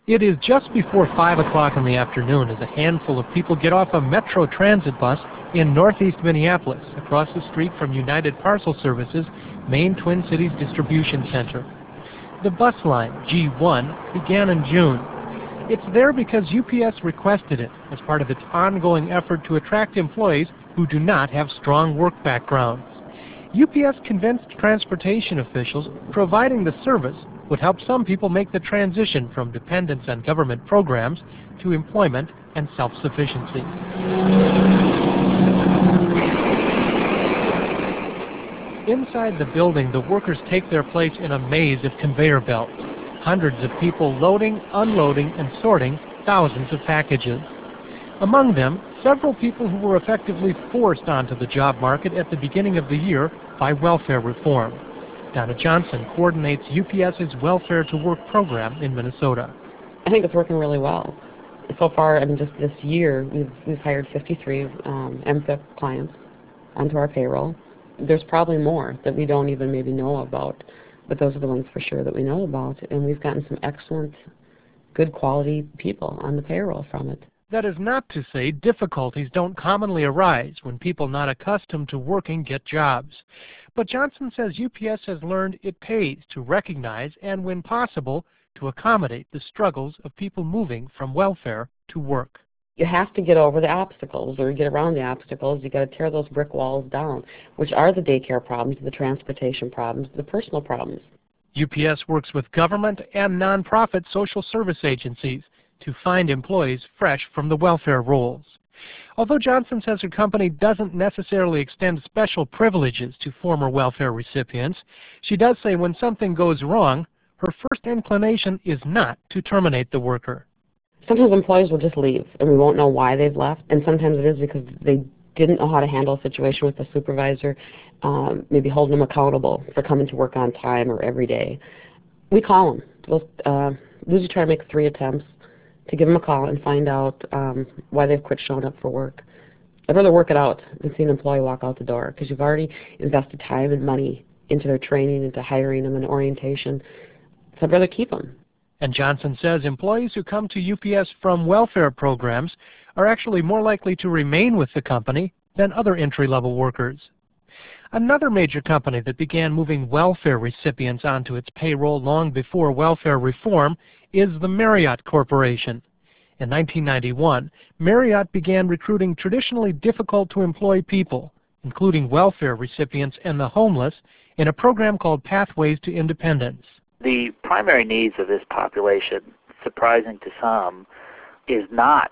It is just before 5 o'clock in the afternoon as a handful of people get off a Metro Transit bus in northeast Minneapolis, across the street from United Parcel Service's main Twin Cities distribution center. The bus line, G1, began in June. It's there because UPS requested it as part of its ongoing effort to attract employees who do not have strong work backgrounds. UPS convinced transportation officials providing the service would help some people make the transition from dependence on government programs to employment and self-sufficiency. Inside the building, the workers take their place in a maze of conveyor belts. Hundreds of people loading, unloading, and sorting thousands of packages. Among them, several people who were effectively forced onto the job market at the beginning of the year by welfare reform. Donna Johnson coordinates UPS's Welfare to Work program in Minnesota. I think it's working really well. So far, I mean, just this year, we've hired 53 MFIP clients onto our payroll. There's probably more that we don't even maybe know about, but those are the ones for sure that we know about, and we've gotten some excellent, good quality people on the payroll from it. That is not to say difficulties don't commonly arise when people not accustomed to working get jobs. But Johnson says UPS has learned it pays to recognize and, when possible, to accommodate the struggles of people moving from welfare to work. You have to get over the obstacles or get around the obstacles. You got to tear those brick walls down, which are the daycare problems, the transportation problems, the personal problems. UPS works with government and nonprofit social service agencies to find employees fresh from the welfare rolls. Although Johnson says her company doesn't necessarily extend special privileges to former welfare recipients, she does say when something goes wrong, her first inclination is not to terminate the worker. Sometimes employees will just leave, and we won't know why they've left, and sometimes it is because they didn't know how to handle a situation with the supervisor, maybe holding them accountable for coming to work on time or every day. We call them. We'll usually try to make 3 attempts to give them a call and find out why they've quit showing up for work. I'd rather work it out than see an employee walk out the door, because you've already invested time and money into their training, into hiring them and orientation. So I'd rather keep them. And Johnson says employees who come to UPS from welfare programs are actually more likely to remain with the company than other entry-level workers. Another major company that began moving welfare recipients onto its payroll long before welfare reform is the Marriott Corporation. In 1991, Marriott began recruiting traditionally difficult-to-employ people, including welfare recipients and the homeless, in a program called Pathways to Independence. The primary needs of this population, surprising to some, is not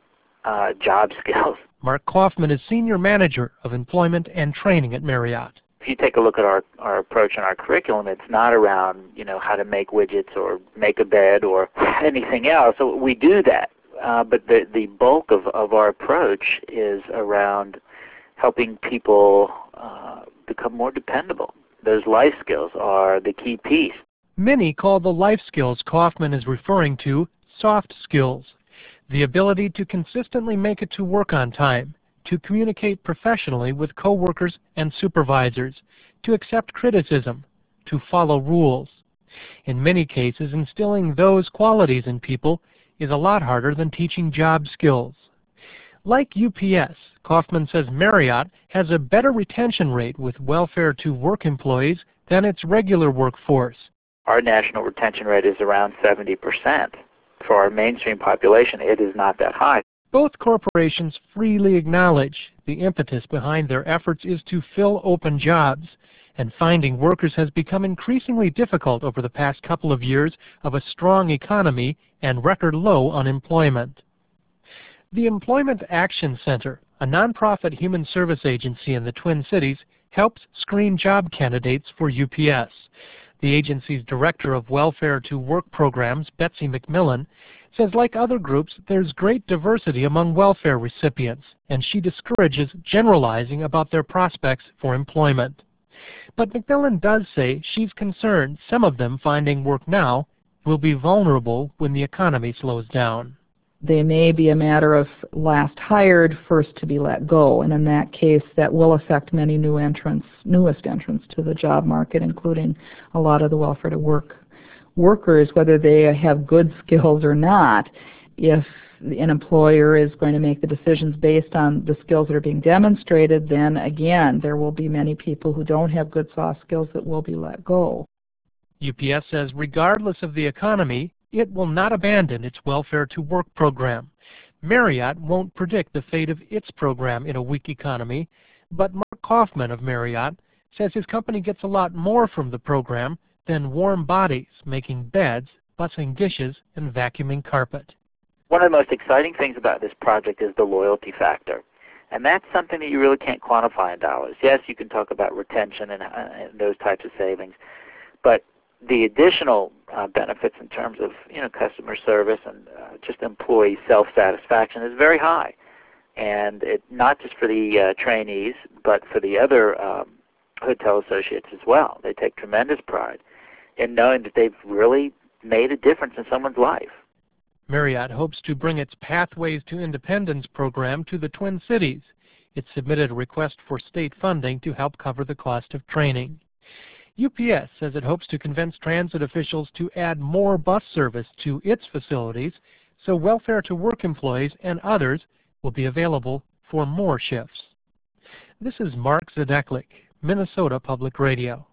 job skills. Mark Kaufman is Senior Manager of Employment and Training at Marriott. If you take a look at our approach and our curriculum, it's not around, how to make widgets or make a bed or anything else. So we do that, but the bulk of our approach is around helping people become more dependable. Those life skills are the key piece. Many call the life skills Kaufman is referring to soft skills. The ability to consistently make it to work on time, to communicate professionally with coworkers and supervisors, to accept criticism, to follow rules. In many cases, instilling those qualities in people is a lot harder than teaching job skills. Like UPS, Kaufman says Marriott has a better retention rate with welfare to work employees than its regular workforce. Our national retention rate is around 70%. For our mainstream population, it is not that high. Both corporations freely acknowledge the impetus behind their efforts is to fill open jobs, and finding workers has become increasingly difficult over the past couple of years of a strong economy and record low unemployment. The Employment Action Center, a nonprofit human service agency in the Twin Cities, helps screen job candidates for UPS. The agency's Director of Welfare to Work Programs, Betsy McMillan, says like other groups, there's great diversity among welfare recipients, and she discourages generalizing about their prospects for employment. But McMillan does say she's concerned some of them finding work now will be vulnerable when the economy slows down. They may be a matter of last hired, first to be let go, and in that case that will affect many newest entrants to the job market, including a lot of the welfare to work workers, whether they have good skills or not. If an employer is going to make the decisions based on the skills that are being demonstrated, then again, there will be many people who don't have good soft skills that will be let go. UPS says regardless of the economy, it will not abandon its Welfare to Work program. Marriott won't predict the fate of its program in a weak economy, but Mark Kaufman of Marriott says his company gets a lot more from the program than warm bodies, making beds, bussing dishes, and vacuuming carpet. One of the most exciting things about this project is the loyalty factor. And that's something that you really can't quantify in dollars. Yes, you can talk about retention and those types of savings, but the additional benefits in terms of customer service and just employee self-satisfaction is very high. And it not just for the trainees, but for the other hotel associates as well. They take tremendous pride in knowing that they've really made a difference in someone's life. Marriott hopes to bring its Pathways to Independence program to the Twin Cities. It submitted a request for state funding to help cover the cost of training. UPS says it hopes to convince transit officials to add more bus service to its facilities so Welfare to Work employees and others will be available for more shifts. This is Mark Zadeklik, Minnesota Public Radio.